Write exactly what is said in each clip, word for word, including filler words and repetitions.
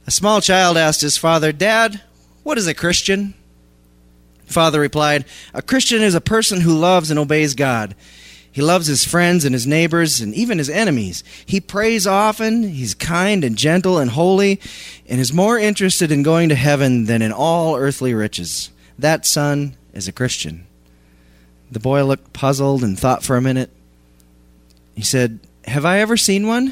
A small child asked his father, "Dad, what is a Christian?" Father replied, "A Christian is a person who loves and obeys God. He loves his friends and his neighbors and even his enemies. He prays often, he's kind and gentle and holy, and is more interested in going to heaven than in all earthly riches. That, son, is a Christian." The boy looked puzzled and thought for a minute. He said, "Have I ever seen one?"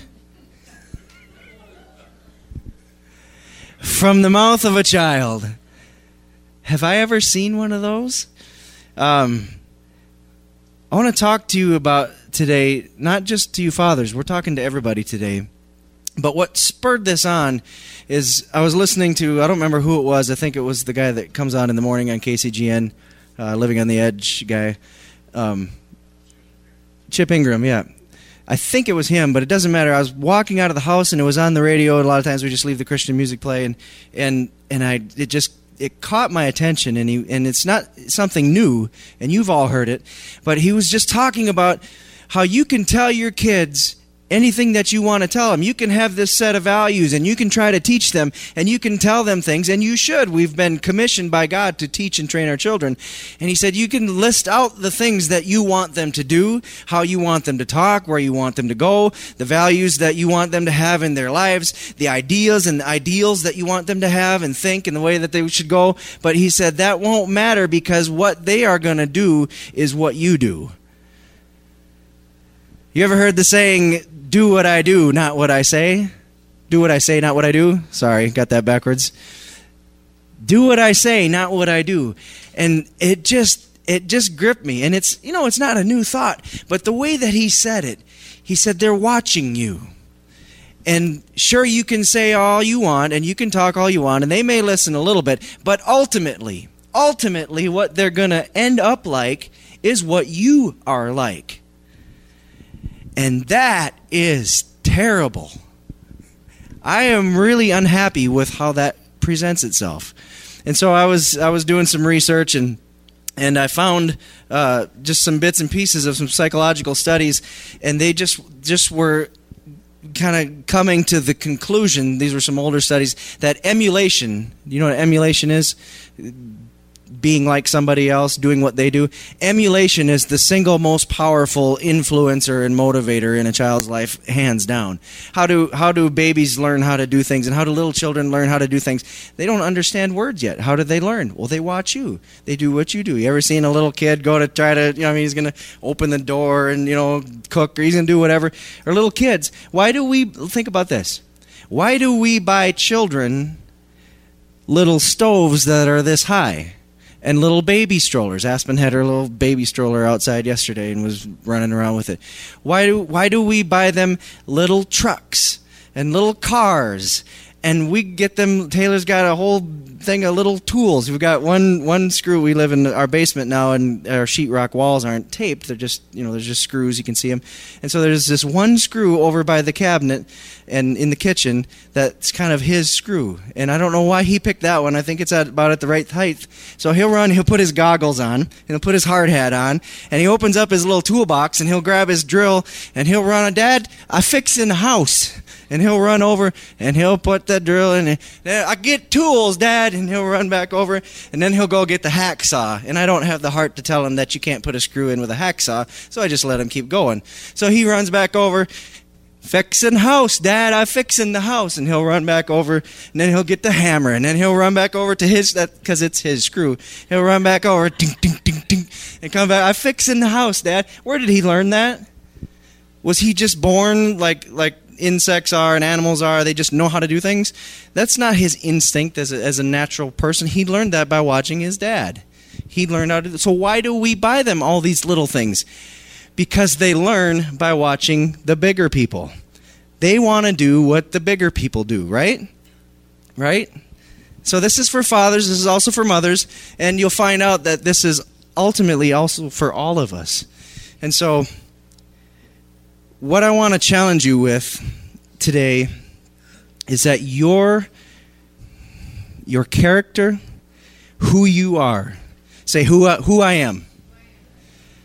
From the mouth of a child. Have I ever seen one of those? Um, I want to talk to you about today, not just to you fathers, we're talking to everybody today. But what spurred this on is I was listening to, I don't remember who it was, I think it was the guy that comes on in the morning on K C G N, uh, Living on the Edge guy. Um, Chip Ingram, yeah. I think it was him, but it doesn't matter. I was walking out of the house and it was on the radio, and a lot of times we just leave the Christian music play, and and, and I it just it caught my attention, and he and it's not something new, and you've all heard it, but he was just talking about how you can tell your kids anything that you want to tell them. You can have this set of values, and you can try to teach them, and you can tell them things, and you should. We've been commissioned by God to teach and train our children. And he said you can list out the things that you want them to do, how you want them to talk, where you want them to go, the values that you want them to have in their lives, the ideas and the ideals that you want them to have and think and the way that they should go. But he said that won't matter, because what they are going to do is what you do. You ever heard the saying, "Do what I do, not what I say"? Do what I say, not what I do. Sorry, got that backwards. Do what I say, not what I do. And it just it just gripped me. And it's, you know, it's not a new thought, but the way that he said it, he said they're watching you. And sure, you can say all you want and you can talk all you want, and they may listen a little bit, but ultimately, ultimately what they're going to end up like is what you are like. And that is terrible. I am really unhappy with how that presents itself. And so I was I was doing some research, and and I found uh, just some bits and pieces of some psychological studies, and they just just were kind of coming to the conclusion, these were some older studies, that emulation, you know what emulation is? Being like somebody else, doing what they do. Emulation is the single most powerful influencer and motivator in a child's life, hands down. How do how do babies learn how to do things, and how do little children learn how to do things? They don't understand words yet. How do they learn? Well, they watch you. They do what you do. You ever seen a little kid go to try to, you know, I mean, he's going to open the door and, you know, cook, or he's going to do whatever. Or little kids. Why do we, think about this. Why do we buy children little stoves that are this high? And little baby strollers. Aspen had her little baby stroller outside yesterday and was running around with it. Why do why do we buy them little trucks and little cars? And we get them, Taylor's got a whole thing of little tools. We've got one one screw. We live in our basement now, and our sheetrock walls aren't taped. They're just, you know, there's just screws. You can see them. And so there's this one screw over by the cabinet and in the kitchen that's kind of his screw. And I don't know why he picked that one. I think it's at about at the right height. So he'll run, he'll put his goggles on, and he'll put his hard hat on, and he opens up his little toolbox, and he'll grab his drill, and he'll run, "Dad, I fix in the house." And he'll run over, and he'll put the drill in. "I get tools, Dad." And he'll run back over, and then he'll go get the hacksaw. And I don't have the heart to tell him that you can't put a screw in with a hacksaw, so I just let him keep going. So he runs back over, "Fixin' house, Dad, I'm fixin' the house." And he'll run back over, and then he'll get the hammer, and then he'll run back over to his, that because it's his screw. He'll run back over, ding, ding, ding, ding, and come back. "I'm fixin' the house, Dad." Where did he learn that? Was he just born like like insects are and animals are? They just know how to do things? That's not his instinct as a, as a natural person. He learned that by watching his dad. He learned how to. So why do we buy them all these little things? Because they learn by watching the bigger people. They want to do what the bigger people do, right? Right? So this is for fathers. This is also for mothers. And you'll find out that this is ultimately also for all of us. And so what I want to challenge you with today is that your, your character, who you are, say who, who I am.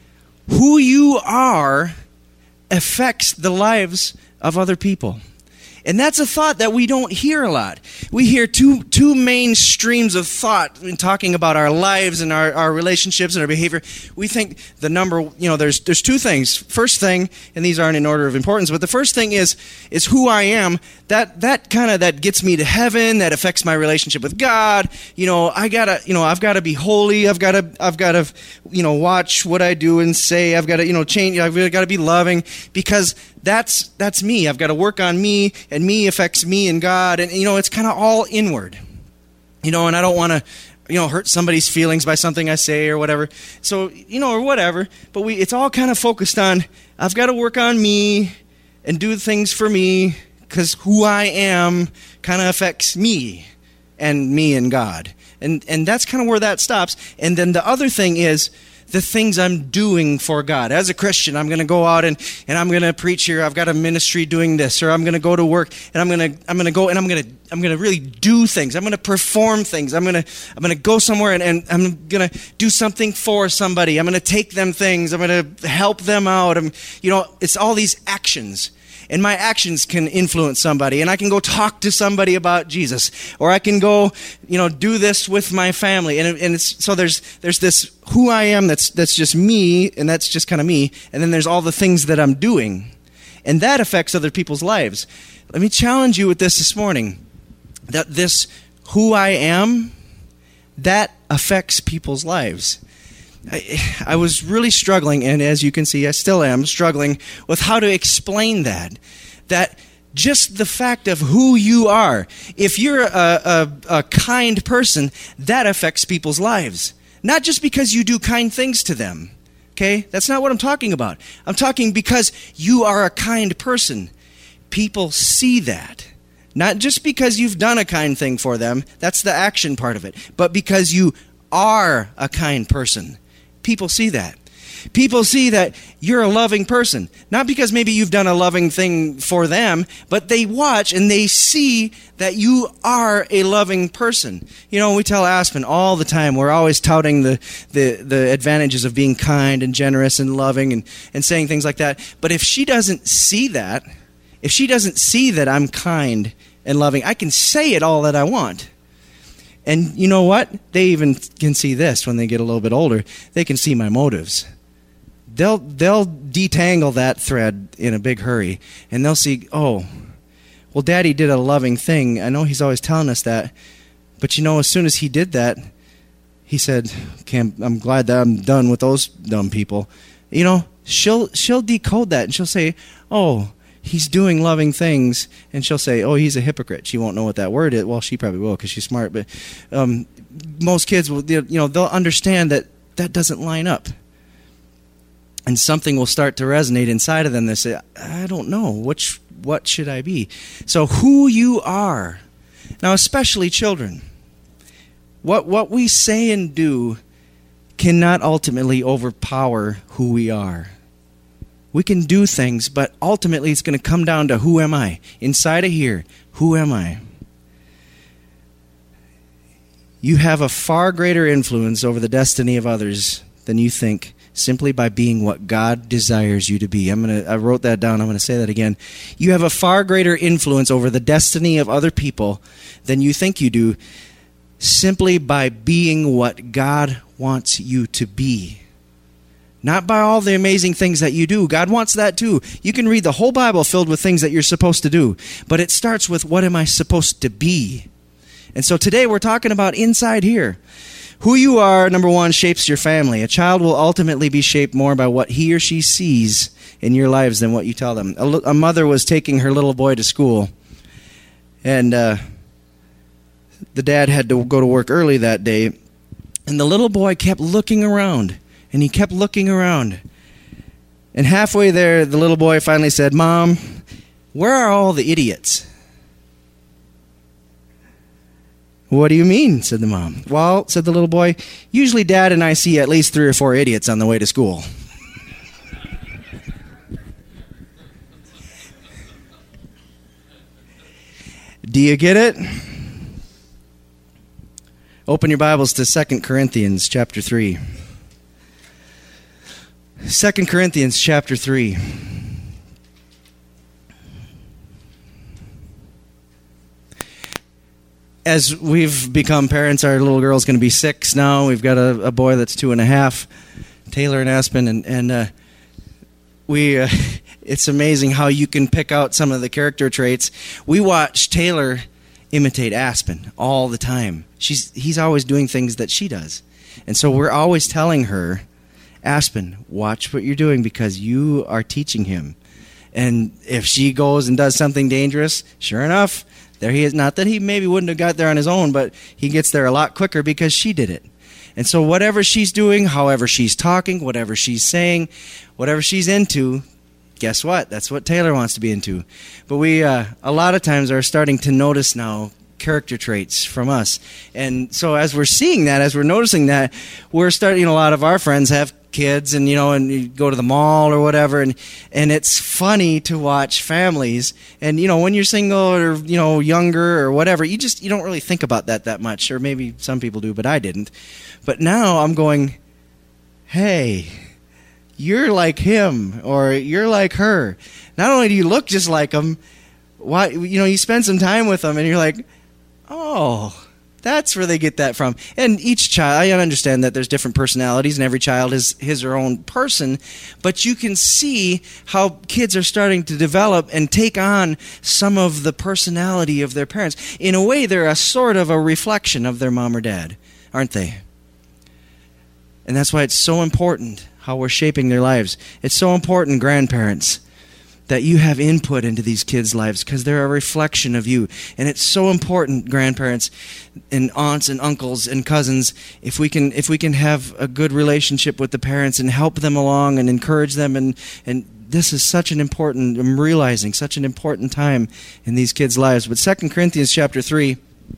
Who you are affects the lives of other people. And that's a thought that we don't hear a lot. We hear two two main streams of thought in talking about our lives and our, our relationships and our behavior. We think the number, you know, there's there's two things. First thing, and these aren't in order of importance, but the first thing is is who I am. That that kind of that gets me to heaven. That affects my relationship with God. You know, I gotta, you know, I've got to be holy. I've got to, I've got to, you know, watch what I do and say. I've got to, you know, change. I've got to be loving because that's that's me. I've got to work on me, and me affects me and God. And you know, it's kind of all inward. You know, and I don't want to, you know, hurt somebody's feelings by something I say or whatever. So, you know, or whatever. But we, it's all kind of focused on, I've got to work on me and do things for me because who I am kind of affects me and me and God. And and that's kind of where that stops. And then the other thing is the things I'm doing for God. As a Christian, I'm going to go out and, and I'm going to preach here. I've got a ministry doing this, or I'm going to go to work and I'm going to I'm going to go and I'm going to I'm going to really do things. I'm going to perform things. I'm going to I'm going to go somewhere and, and I'm going to do something for somebody. I'm going to take them things. I'm going to help them out. I'm, you know, it's all these actions. And my actions can influence somebody. And I can go talk to somebody about Jesus. Or I can go, you know, do this with my family. And, and it's, so there's there's this who I am that's that's just me, and that's just kind of me. And then there's all the things that I'm doing. And that affects other people's lives. Let me challenge you with this this morning. That this who I am, that affects people's lives. I, I was really struggling, and as you can see, I still am struggling with how to explain that. That just the fact of who you are, if you're a, a, a kind person, that affects people's lives. Not just because you do kind things to them, okay? That's not what I'm talking about. I'm talking because you are a kind person. People see that. Not just because you've done a kind thing for them, that's the action part of it, but because you are a kind person. People see that. People see that you're a loving person. Not because maybe you've done a loving thing for them, but they watch and they see that you are a loving person. You know, we tell Aspen all the time, we're always touting the, the, the advantages of being kind and generous and loving and, and saying things like that. But if she doesn't see that, if she doesn't see that I'm kind and loving, I can say it all that I want. And you know what? They even can see this when they get a little bit older. They can see my motives. They'll they'll detangle that thread in a big hurry, and they'll see, oh, well, Daddy did a loving thing. I know he's always telling us that, but you know, as soon as he did that, he said, okay, I'm, I'm glad that I'm done with those dumb people. You know, she'll she'll decode that, and she'll say, oh, he's doing loving things, and she'll say, oh, he's a hypocrite. She won't know what that word is. Well, she probably will because she's smart, but um, most kids will, you know, they'll understand that that doesn't line up. And something will start to resonate inside of them. They say, I don't know, which, what should I be? So who you are, now especially children, what what we say and do cannot ultimately overpower who we are. We can do things, but ultimately it's going to come down to who am I? Inside of here, who am I? You have a far greater influence over the destiny of others than you think, simply by being what God desires you to be. I'm going to I wrote that down. I'm going to say that again. You have a far greater influence over the destiny of other people than you think you do, simply by being what God wants you to be. Not by all the amazing things that you do. God wants that too. You can read the whole Bible filled with things that you're supposed to do. But it starts with, what am I supposed to be? And so today we're talking about inside here. Who you are, number one, shapes your family. A child will ultimately be shaped more by what he or she sees in your lives than what you tell them. A, a mother was taking her little boy to school. And uh, the dad had to go to work early that day. And the little boy kept looking around. And he kept looking around. And halfway there, the little boy finally said, Mom, where are all the idiots? What do you mean? Said the mom. Well, said the little boy, usually Dad and I see at least three or four idiots on the way to school. Do you get it? Open your Bibles to Second Corinthians chapter three. Second Corinthians chapter three. as we've become parents, our little girl's going to be six now. We've got a, a boy that's two and a half, Taylor and Aspen, and and uh, we. Uh, it's amazing how you can pick out some of the character traits. We watch Taylor imitate Aspen all the time. She's he's always doing things that she does, and so we're always telling her, Aspen, watch what you're doing because you are teaching him. And if she goes and does something dangerous, sure enough, there he is. Not that he maybe wouldn't have got there on his own, but he gets there a lot quicker because she did it. And so whatever she's doing, however she's talking, whatever she's saying, whatever she's into, guess what? That's what Taylor wants to be into. But we, uh, a lot of times, are starting to notice now character traits from us. And so as we're seeing that, as we're noticing that, we're starting, you know, a lot of our friends have kids, and you know, and you go to the mall or whatever, and and it's funny to watch families. And you know, when you're single or you know younger or whatever, you just you don't really think about that that much, or maybe some people do, but I didn't. But now I'm going, hey, you're like him, or you're like her. Not only do you look just like them, why you know you spend some time with them, and you're like, oh. That's where they get that from. And each child, I understand that there's different personalities, and every child is his or her own person, but you can see how kids are starting to develop and take on some of the personality of their parents. In a way, they're a sort of a reflection of their mom or dad, aren't they? And that's why it's so important how we're shaping their lives. It's so important, grandparents, that you have input into these kids' lives because they're a reflection of you. And it's so important, grandparents and aunts and uncles and cousins, if we can if we can have a good relationship with the parents and help them along and encourage them. And, and this is such an important, I'm realizing, such an important time in these kids' lives. But Second Corinthians chapter three,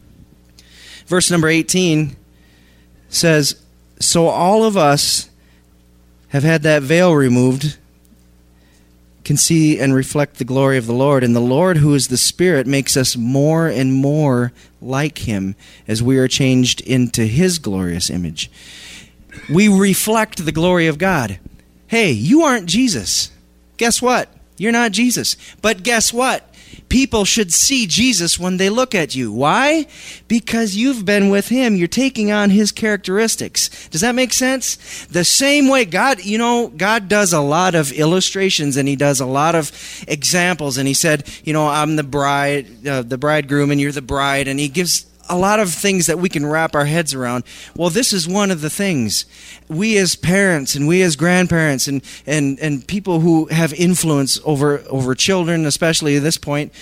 verse number eighteen says, so all of us have had that veil removed, can see and reflect the glory of the Lord. And the Lord, who is the Spirit, makes us more and more like Him as we are changed into His glorious image. We reflect the glory of God. Hey, you aren't Jesus. Guess what? You're not Jesus. But guess what? People should see Jesus when they look at you. Why? Because you've been with Him. You're taking on His characteristics. Does that make sense? The same way God, you know, God does a lot of illustrations, and He does a lot of examples. And He said, you know, I'm the bride, uh, the bridegroom, and you're the bride. And He gives a lot of things that we can wrap our heads around. Well, this is one of the things. We as parents and we as grandparents and, and, and people who have influence over, over children, especially at this point,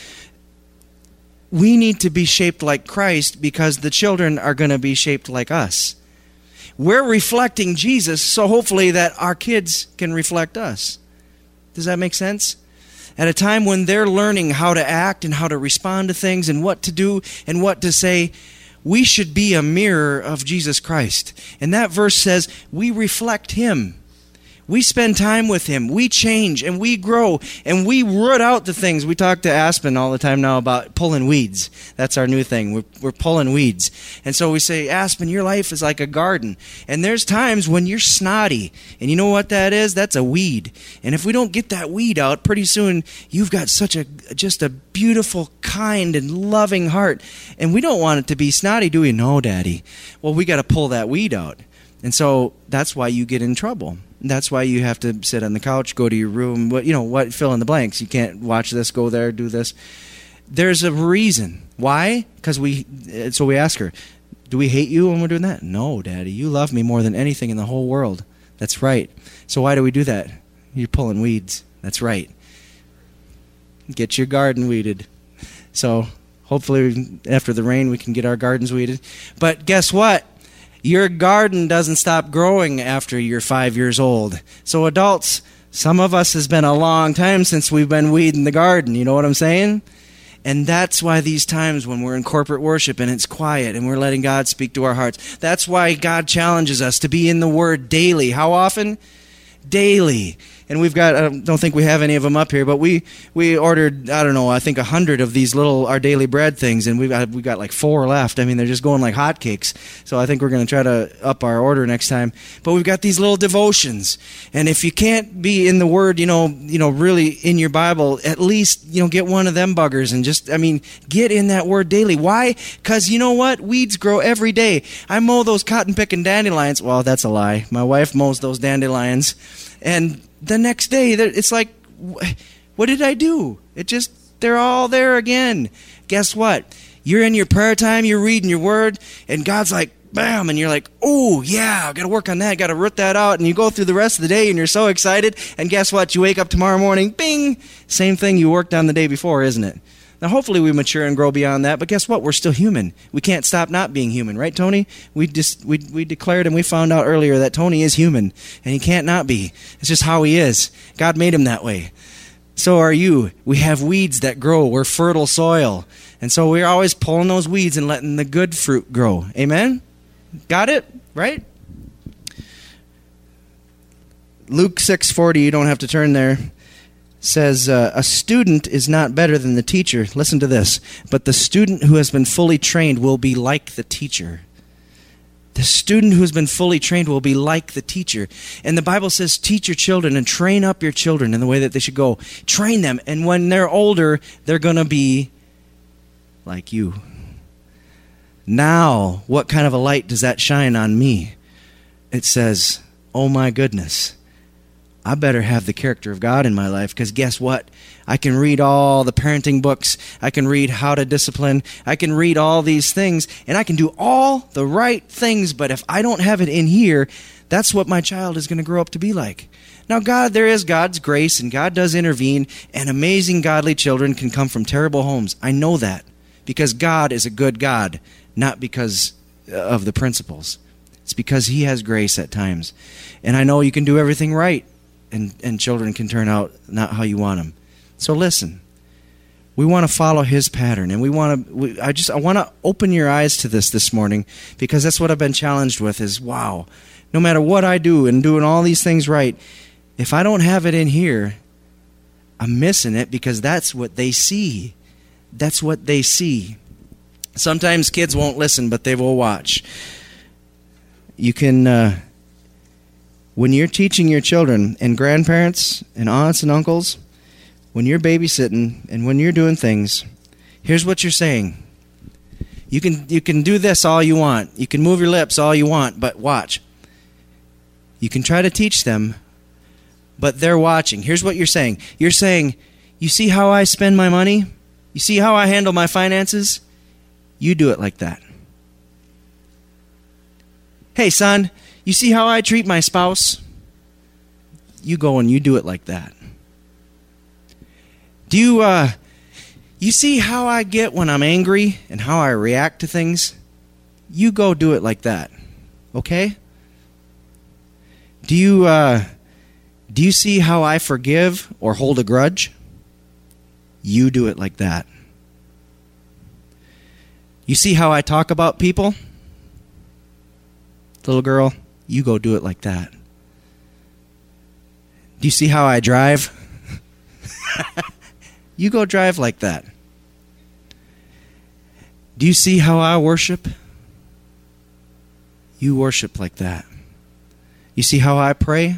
we need to be shaped like Christ because the children are going to be shaped like us. We're reflecting Jesus, so hopefully that our kids can reflect us. Does that make sense? At a time when they're learning how to act and how to respond to things and what to do and what to say, we should be a mirror of Jesus Christ. And that verse says we reflect Him. We spend time with Him. We change and we grow and we root out the things. We talk to Aspen all the time now about pulling weeds. That's our new thing. We're, we're pulling weeds. And so we say, Aspen, your life is like a garden. And there's times when you're snotty. And you know what that is? That's a weed. And if we don't get that weed out, pretty soon you've got such a just a beautiful, kind, and loving heart. And we don't want it to be snotty, do we? No, Daddy. Well, we got to pull that weed out. And so that's why you get in trouble. That's why you have to sit on the couch, go to your room, what you know, what fill in the blanks. You can't watch this, go there, do this. There's a reason. Why? Because we so we ask her, do we hate you when we're doing that? No, Daddy. You love me more than anything in the whole world. That's right. So why do we do that? You're pulling weeds. That's right. Get your garden weeded. So hopefully after the rain we can get our gardens weeded. But guess what? Your garden doesn't stop growing after you're five years old. So adults, some of us has been a long time since we've been weeding the garden. You know what I'm saying? And that's why these times when we're in corporate worship and it's quiet and we're letting God speak to our hearts, that's why God challenges us to be in the Word daily. How often? Daily. and we've got, I don't think we have any of them up here, but we, we ordered, I don't know, I think a hundred of these little Our Daily Bread things, and we've got, we've got like four left. I mean, they're just going like hotcakes. So I think we're going to try to up our order next time. But we've got these little devotions. And if you can't be in the Word, you know, you know, really in your Bible, at least, you know, get one of them buggers and just, I mean, get in that Word daily. Why? Because you know what? Weeds grow every day. I mow those cotton picking dandelions. Well, that's a lie. My wife mows those dandelions. And the next day, it's like, what did I do? It just, they're all there again. Guess what? You're in your prayer time, you're reading your Word, and God's like, bam, and you're like, oh, yeah, I've got to work on that, got to root that out, and you go through the rest of the day, and you're so excited, and guess what? You wake up tomorrow morning, bing, same thing you worked on the day before, isn't it? Now, hopefully we mature and grow beyond that, but guess what? We're still human. We can't stop not being human, right, Tony? We just we we declared and we found out earlier that Tony is human, and he can't not be. It's just how he is. God made him that way. So are you. We have weeds that grow. We're fertile soil. And so we're always pulling those weeds and letting the good fruit grow. Amen? Got it? Right? Luke six forty, you don't have to turn there, says, uh, a student is not better than the teacher. Listen to this. But the student who has been fully trained will be like the teacher. The student who has been fully trained will be like the teacher. And the Bible says, teach your children and train up your children in the way that they should go. Train them. And when they're older, they're going to be like you. Now, what kind of a light does that shine on me? It says, oh my goodness, I better have the character of God in my life, because guess what? I can read all the parenting books. I can read how to discipline. I can read all these things, and I can do all the right things, but if I don't have it in here, that's what my child is going to grow up to be like. Now, God, there is God's grace, and God does intervene, and amazing godly children can come from terrible homes. I know that, because God is a good God, not because of the principles. It's because He has grace at times. And I know you can do everything right, and, and children can turn out not how you want them. So listen, we want to follow His pattern, and we want to. We, I just I want to open your eyes to this this morning, because that's what I've been challenged with. Is wow, no matter what I do and doing all these things right, if I don't have it in here, I'm missing it, because that's what they see. That's what they see. Sometimes kids won't listen, but they will watch. You can. Uh, When you're teaching your children, and grandparents and aunts and uncles, when you're babysitting and when you're doing things, here's what you're saying. You can you can do this all you want. You can move your lips all you want, but watch. You can try to teach them, but they're watching. Here's what you're saying. You're saying, you see how I spend my money? You see how I handle my finances? You do it like that. Hey, son, you see how I treat my spouse? You go and you do it like that. Do you, uh, you see how I get when I'm angry and how I react to things? You go do it like that. Okay? Do you, uh, do you see how I forgive or hold a grudge? You do it like that. You see how I talk about people? Little girl, you go do it like that. Do you see how I drive? You go drive like that. Do you see how I worship? You worship like that. You see how I pray?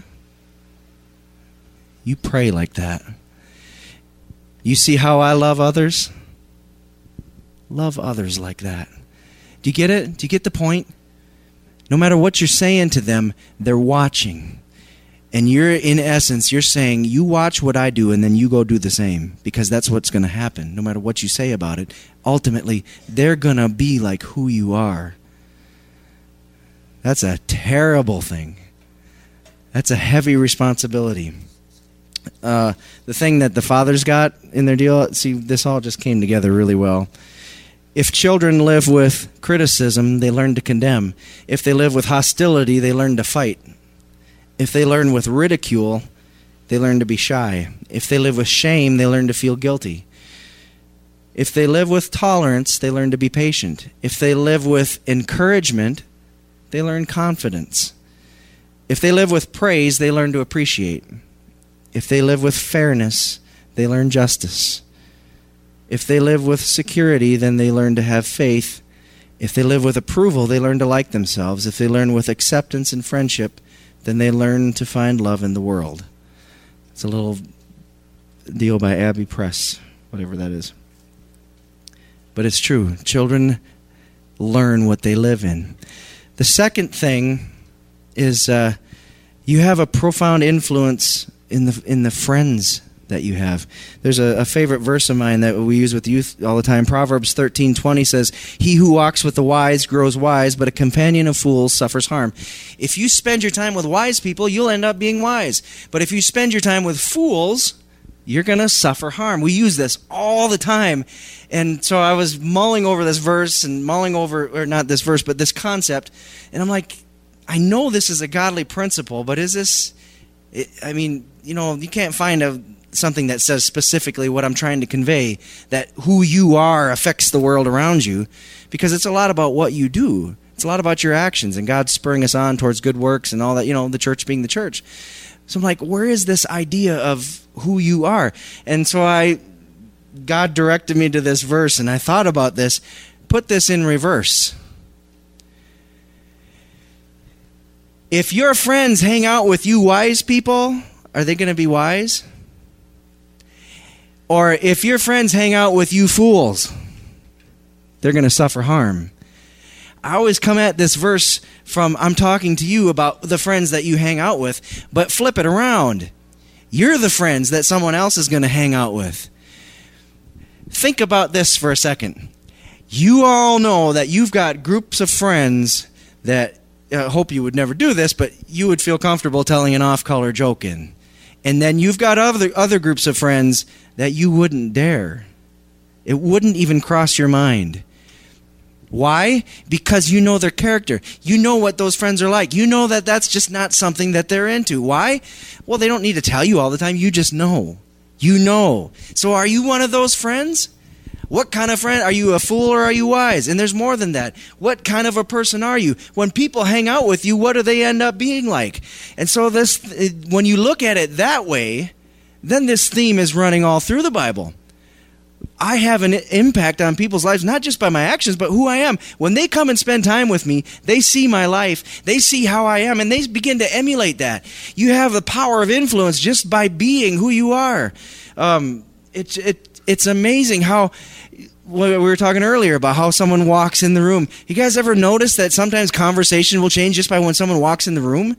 You pray like that. You see how I love others? Love others like that. Do you get it? Do you get the point? No matter what you're saying to them, they're watching. And you're, in essence, you're saying, you watch what I do and then you go do the same. Because that's what's going to happen. No matter what you say about it, ultimately, they're going to be like who you are. That's a terrible thing. That's a heavy responsibility. Uh, the thing that the fathers got in their deal, see, this all just came together really well. If children live with criticism, they learn to condemn. If they live with hostility, they learn to fight. If they learn with ridicule, they learn to be shy. If they live with shame, they learn to feel guilty. If they live with tolerance, they learn to be patient. If they live with encouragement, they learn confidence. If they live with praise, they learn to appreciate. If they live with fairness, they learn justice. If they live with security, then they learn to have faith. If they live with approval, they learn to like themselves. If they learn with acceptance and friendship, then they learn to find love in the world. It's a little deal by Abbey Press, whatever that is. But it's true. Children learn what they live in. The second thing is uh, you have a profound influence in the in the friends that you have. There's a, a favorite verse of mine that we use with youth all the time. Proverbs thirteen twenty says, "He who walks with the wise grows wise, but a companion of fools suffers harm." If you spend your time with wise people, you'll end up being wise. But if you spend your time with fools, you're going to suffer harm. We use this all the time. And so I was mulling over this verse and mulling over, or not this verse, but this concept. And I'm like, I know this is a godly principle, but is this, I mean, you know, you can't find a something that says specifically what I'm trying to convey, that who you are affects the world around you, because it's a lot about what you do. It's a lot about your actions, and God spurring us on towards good works and all that, you know, the church being the church. So I'm like, where is this idea of who you are? And so I, God directed me to this verse, and I thought about this. Put this in reverse. If your friends hang out with you wise people, are they going to be wise? Or if your friends hang out with you fools, they're going to suffer harm. I always come at this verse from, I'm talking to you about the friends that you hang out with, but flip it around. You're the friends that someone else is going to hang out with. Think about this for a second. You all know that you've got groups of friends that, I hope you would never do this, but you would feel comfortable telling an off-color joke in. And then you've got other other groups of friends that you wouldn't dare. It wouldn't even cross your mind. Why? Because you know their character. You know what those friends are like. You know that that's just not something that they're into. Why? Well, they don't need to tell you all the time. You just know. You know. So are you one of those friends? What kind of friend? Are you a fool or are you wise? And there's more than that. What kind of a person are you? When people hang out with you, what do they end up being like? And so this, when you look at it that way, then this theme is running all through the Bible. I have an impact on people's lives, not just by my actions, but who I am. When they come and spend time with me, they see my life, they see how I am, and they begin to emulate that. You have the power of influence just by being who you are. Um, it, it, it's amazing how, we were talking earlier about how someone walks in the room. You guys ever notice that sometimes conversation will change just by when someone walks in the room?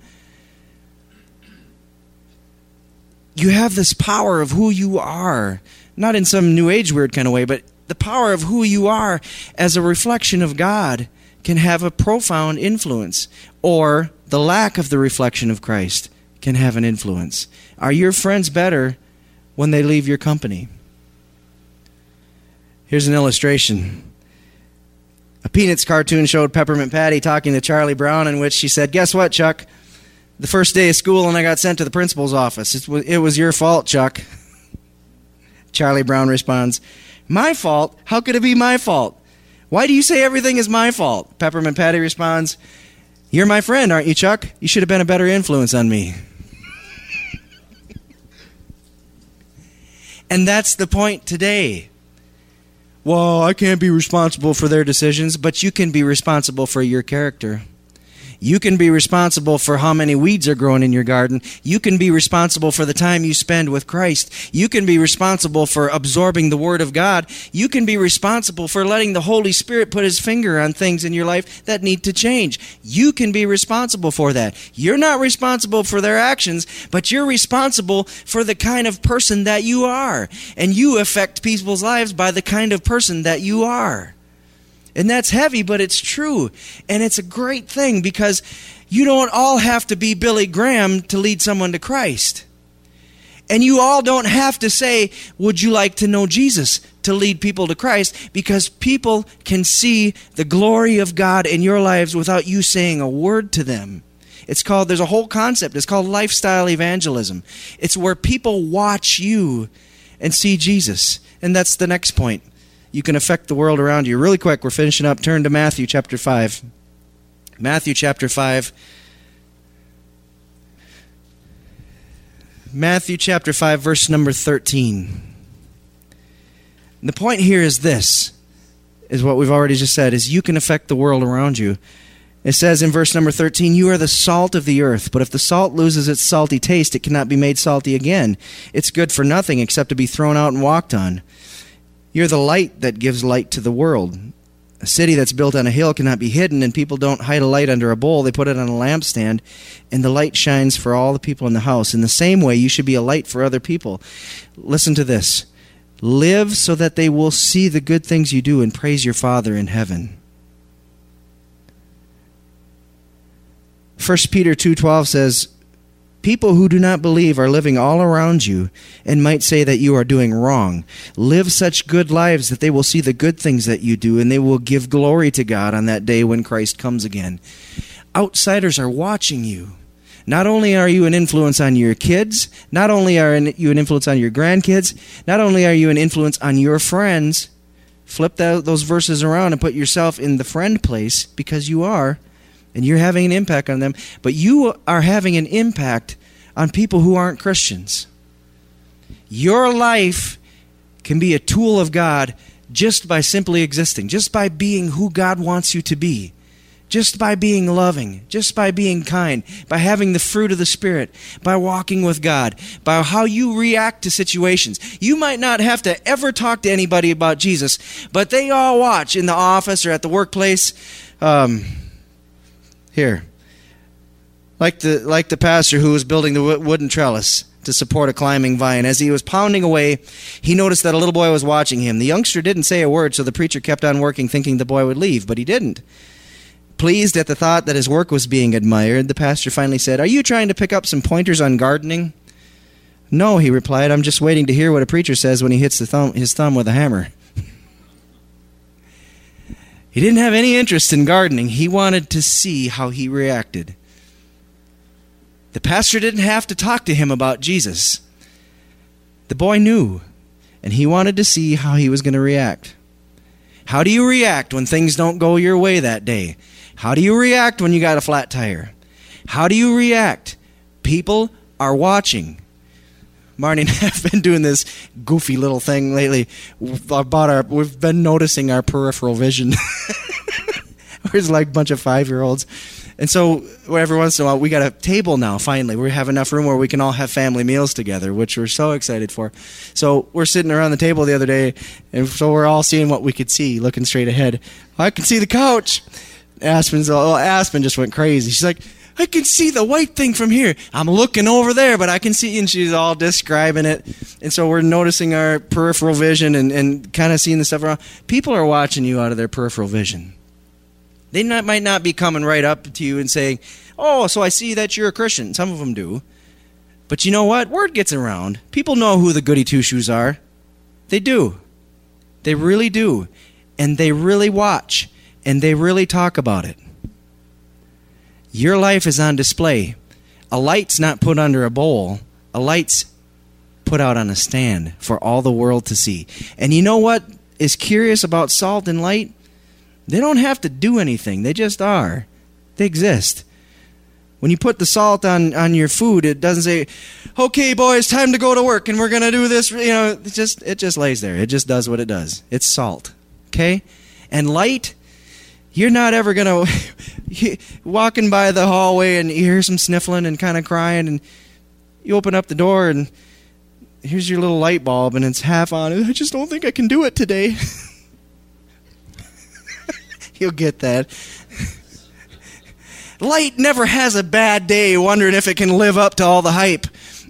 You have this power of who you are. Not in some New Age weird kind of way, but the power of who you are as a reflection of God can have a profound influence. Or the lack of the reflection of Christ can have an influence. Are your friends better when they leave your company? Here's an illustration. A Peanuts cartoon showed Peppermint Patty talking to Charlie Brown, in which she said, "Guess what, Chuck? The first day of school and I got sent to the principal's office. It was your fault, Chuck." Charlie Brown responds, "My fault? How could it be my fault? Why do you say everything is my fault?" Peppermint Patty responds, "You're my friend, aren't you, Chuck? You should have been a better influence on me." And that's the point today. Well, I can't be responsible for their decisions, but you can be responsible for your character. You can be responsible for how many weeds are growing in your garden. You can be responsible for the time you spend with Christ. You can be responsible for absorbing the Word of God. You can be responsible for letting the Holy Spirit put His finger on things in your life that need to change. You can be responsible for that. You're not responsible for their actions, but you're responsible for the kind of person that you are. And you affect people's lives by the kind of person that you are. And that's heavy, but it's true. And it's a great thing because you don't all have to be Billy Graham to lead someone to Christ. And you all don't have to say, "Would you like to know Jesus?" to lead people to Christ, because people can see the glory of God in your lives without you saying a word to them. It's called, there's a whole concept, it's called lifestyle evangelism. It's where people watch you and see Jesus. And that's the next point. You can affect the world around you. Really quick, we're finishing up. Turn to Matthew chapter five. Matthew chapter five. Matthew chapter five, verse number thirteen. And the point here is this, is what we've already just said, is you can affect the world around you. It says in verse number thirteen, you are the salt of the earth, but if the salt loses its salty taste, it cannot be made salty again. It's good for nothing except to be thrown out and walked on. You're the light that gives light to the world. A city that's built on a hill cannot be hidden, and people don't hide a light under a bowl. They put it on a lampstand, and the light shines for all the people in the house. In the same way, you should be a light for other people. Listen to this. Live so that they will see the good things you do and praise your Father in heaven. First Peter two twelve says, people who do not believe are living all around you and might say that you are doing wrong. Live such good lives that they will see the good things that you do, and they will give glory to God on that day when Christ comes again. Outsiders are watching you. Not only are you an influence on your kids, not only are you an influence on your grandkids, not only are you an influence on your friends. Flip that, those verses around and put yourself in the friend place, because you are. And you're having an impact on them. But you are having an impact on people who aren't Christians. Your life can be a tool of God just by simply existing, just by being who God wants you to be, just by being loving, just by being kind, by having the fruit of the Spirit, by walking with God, by how you react to situations. You might not have to ever talk to anybody about Jesus, but they all watch in the office or at the workplace. Um... Here, like the like the pastor who was building the wooden trellis to support a climbing vine. As he was pounding away, he noticed that a little boy was watching him. The youngster didn't say a word, so the preacher kept on working, thinking the boy would leave, but he didn't. Pleased at the thought that his work was being admired, the pastor finally said, "Are you trying to pick up some pointers on gardening?" "No," he replied, "I'm just waiting to hear what a preacher says when he hits the thumb, his thumb with a hammer." He didn't have any interest in gardening. He wanted to see how he reacted. The pastor didn't have to talk to him about Jesus. The boy knew, and he wanted to see how he was going to react. How do you react when things don't go your way that day? How do you react when you got a flat tire? How do you react? People are watching. Marnie and I have been doing this goofy little thing lately about our, we've been noticing our peripheral vision. We're like a bunch of five-year-olds. And so every once in a while, we got a table now, finally. We have enough room where we can all have family meals together, which we're so excited for. So we're sitting around the table the other day, and so we're all seeing what we could see, looking straight ahead. I can see the couch. Aspen's all, Aspen just went crazy. She's like, I can see the white thing from here. I'm looking over there, but I can see, and she's all describing it. And so we're noticing our peripheral vision and, and kind of seeing the stuff around. People are watching you out of their peripheral vision. They not, might not be coming right up to you and saying, oh, so I see that you're a Christian. Some of them do. But you know what? Word gets around. People know who the goody two-shoes are. They do. They really do. And they really watch. And they really talk about it. Your life is on display. A light's not put under a bowl. A light's put out on a stand for all the world to see. And you know what is curious about salt and light? They don't have to do anything. They just are. They exist. When you put the salt on, on your food, it doesn't say, okay, boys, time to go to work, and we're going to do this. You know, it just, it just lays there. It just does what it does. It's salt. Okay? And light, you're not ever going to, walking by the hallway and you hear some sniffling and kind of crying, and you open up the door and here's your little light bulb and it's half on. I just don't think I can do it today. You'll get that. Light never has a bad day wondering if it can live up to all the hype.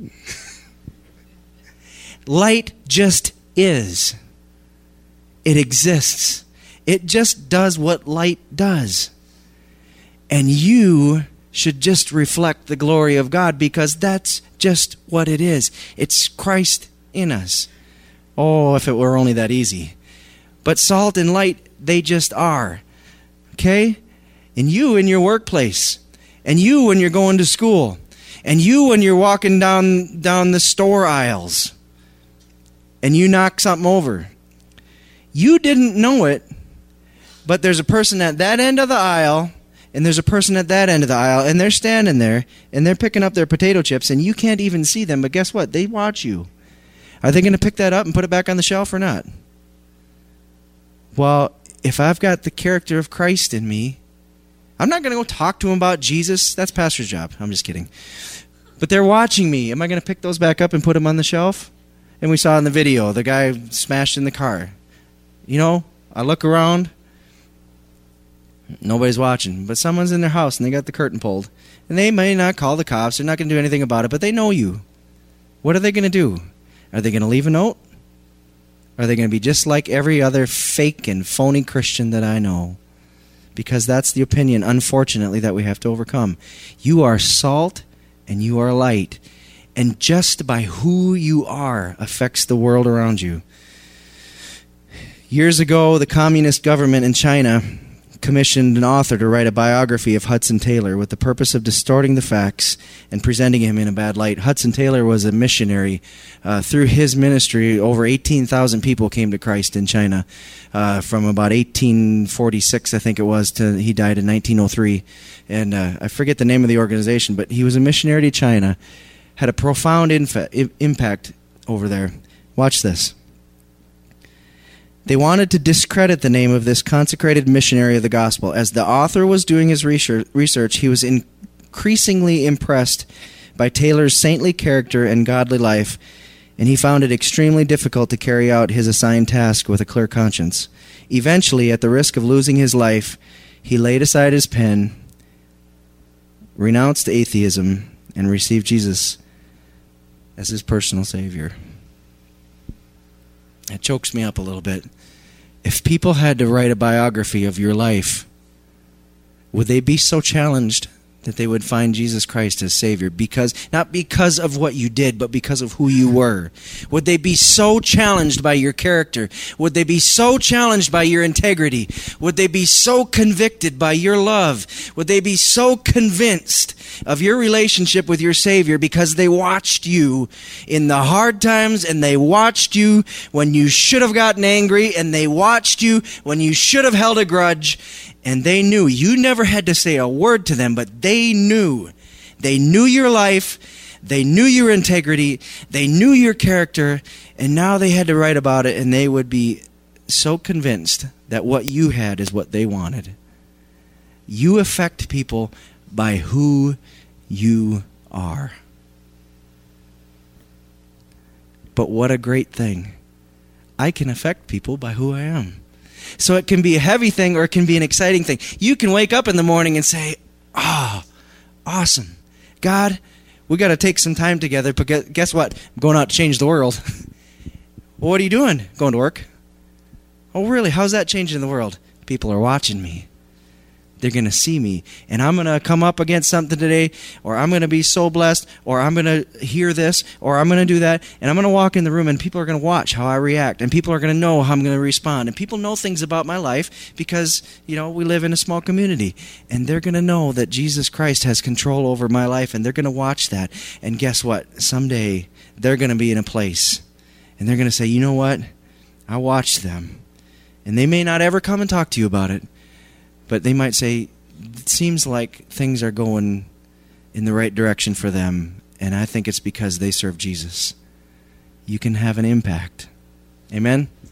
Light just is. It exists. It just does what light does. And you should just reflect the glory of God, because that's just what it is. It's Christ in us. Oh, if it were only that easy. But salt and light, they just are. Okay? And you in your workplace, and you when you're going to school, and you when you're walking down down the store aisles, and you knock something over. You didn't know it, but there's a person at that end of the aisle, And there's a person at that end of the aisle, and they're standing there, and they're picking up their potato chips, and you can't even see them, but guess what? They watch you. Are they going to pick that up and put it back on the shelf or not? Well, if I've got the character of Christ in me, I'm not going to go talk to them about Jesus. That's pastor's job. I'm just kidding. But they're watching me. Am I going to pick those back up and put them on the shelf? And we saw in the video, the guy smashed in the car. You know, I look around. Nobody's watching. But someone's in their house and they got the curtain pulled. And they may not call the cops. They're not going to do anything about it. But they know you. What are they going to do? Are they going to leave a note? Are they going to be just like every other fake and phony Christian that I know? Because that's the opinion, unfortunately, that we have to overcome. You are salt and you are light. And just by who you are affects the world around you. Years ago, the communist government in China commissioned an author to write a biography of Hudson Taylor with the purpose of distorting the facts and presenting him in a bad light. Hudson Taylor was a missionary. Uh, through his ministry, over eighteen thousand people came to Christ in China uh, from about eighteen forty-six, I think it was, to he died in nineteen oh three. And uh, I forget the name of the organization, but he was a missionary to China, had a profound infa- impact over there. Watch this. They wanted to discredit the name of this consecrated missionary of the gospel. As the author was doing his research, he was increasingly impressed by Taylor's saintly character and godly life, and he found it extremely difficult to carry out his assigned task with a clear conscience. Eventually, at the risk of losing his life, he laid aside his pen, renounced atheism, and received Jesus as his personal Savior. It chokes me up a little bit. If people had to write a biography of your life, would they be so challenged that they would find Jesus Christ as Savior? Because, not because of what you did, but because of who you were. Would they be so challenged by your character? Would they be so challenged by your integrity? Would they be so convicted by your love? Would they be so convinced of your relationship with your Savior because they watched you in the hard times, and they watched you when you should have gotten angry, and they watched you when you should have held a grudge, and they knew. You never had to say a word to them, but they knew. They knew your life. They knew your integrity. They knew your character. And now they had to write about it, and they would be so convinced that what you had is what they wanted. You affect people by who you are. But what a great thing. I can affect people by who I am. So it can be a heavy thing or it can be an exciting thing. You can wake up in the morning and say, ah, oh, awesome. God, we got to take some time together, but guess what? I'm going out to change the world. Well, what are you doing? Going to work? Oh, really? How's that changing the world? People are watching me. They're going to see me, and I'm going to come up against something today, or I'm going to be so blessed, or I'm going to hear this, or I'm going to do that, and I'm going to walk in the room, and people are going to watch how I react, and people are going to know how I'm going to respond, and people know things about my life because, you know, we live in a small community, and they're going to know that Jesus Christ has control over my life, and they're going to watch that, and guess what? Someday, they're going to be in a place, and they're going to say, you know what? I watched them, and they may not ever come and talk to you about it, but they might say, it seems like things are going in the right direction for them, and I think it's because they serve Jesus. You can have an impact. Amen?